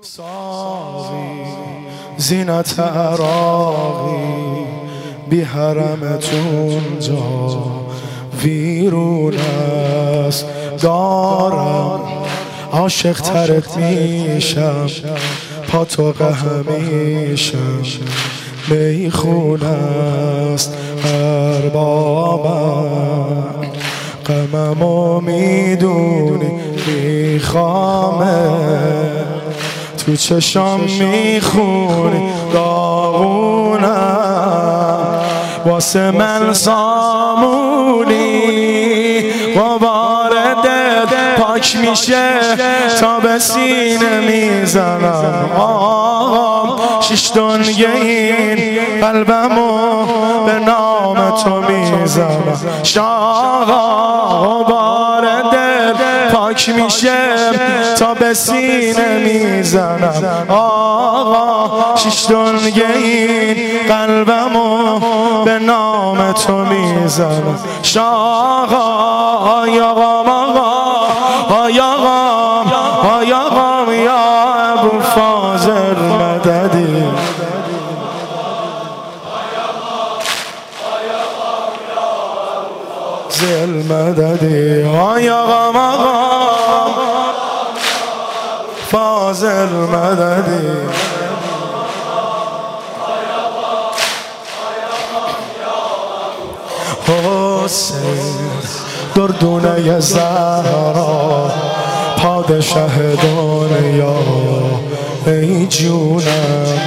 ساقی زینت عراقی بی حرمتون جا ویرون است. دارم عاشق ترت میشم، پا تو همیشم میخون است. اربابم غممو میدونی میخوامه، تو چشام میخونی داغونم، واسه من سامونی. غبار دل پاک میشه تا به سینه میزنم. آقام شش دنیه این قلبمو به نام تو میزنم. شاقا غبار دل پاک میشه تا به سینه میزنم. آقا شش دنیه این قلبمو به نام تو میزنم. شاقا آی آقام آقا آی آقام آی آقام یا ابو فاضل مددی. زل مددی آی آقام آقام فاضل مددی. حسین دردونه زهرا پادشه دنیا، ای جونم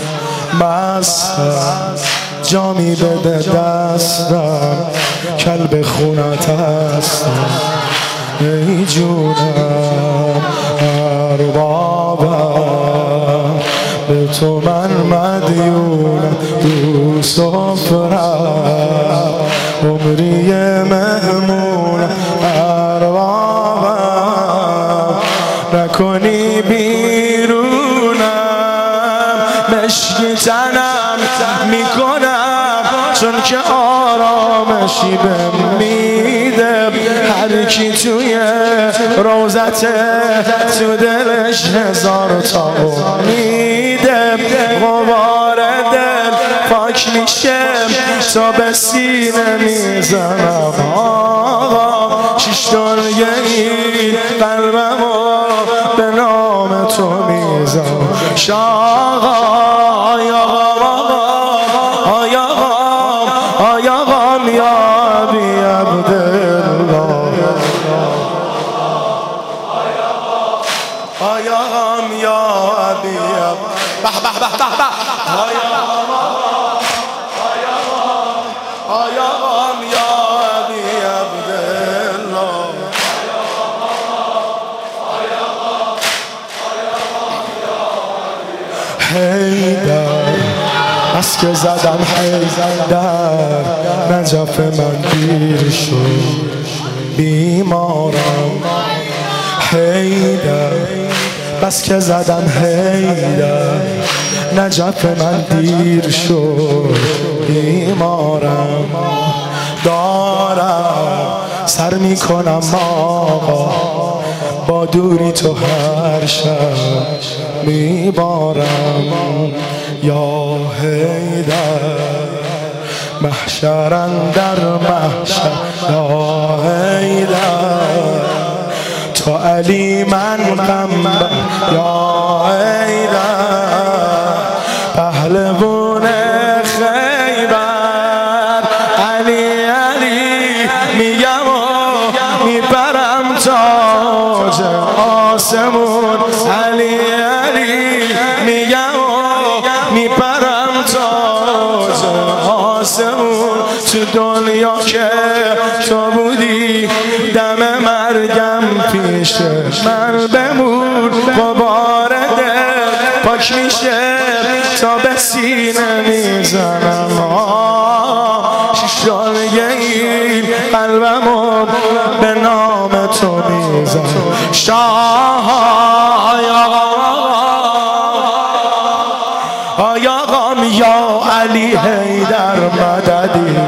مستم جامی بده دستم، کلب خونت هستم ای جونم. اربابم به تو من مدیونم، تو سفرم عمری مهمونم. اربابم نکنی بیرونم، مشکی تنم میکنم چون که آرامشی بهم میده. هر کی توی روزته تو دلش هزار تا میده. غبار دل پاک میشه تا به سینه میزنم. آقا شش دنیه این قلبمو به نام تو میزنم. شاقا آی آقام آی آقام آی آقام یا ابی عبدالله. آی آقام یا ابی عبدالله. به به به به به. آی آقام آی آقام یا ابی عبدالله. حیدر بس که زدم حیدر، نجف من دیر شد بیمارم. حیدر بس که زدم حیدر، نجف من دیر شد بیمارم. دارم سر میکنم آقا با دوری تو هر شب میبارم. یا حیدر محشر اندر محشر، یا حیدر تو علی من غمبر. یا حیدر پهلوان خیبر، علی علی میگم و میبرم تاج آسمون. علی علی میگم و میبرم تاج آسمون. تو دنیا که تو بودی دم مرگم پیش من بمون. غبار دل پاک میشه تا به سینه میزنم. شش دنیه این قلبمو به نام تو میزنم. شاه آی آقام یا علی حیدر مددی.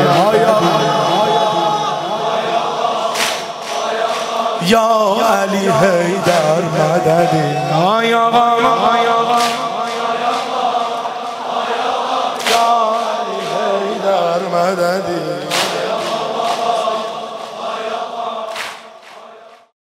یا علی حیدر مددی. آی آقا مددی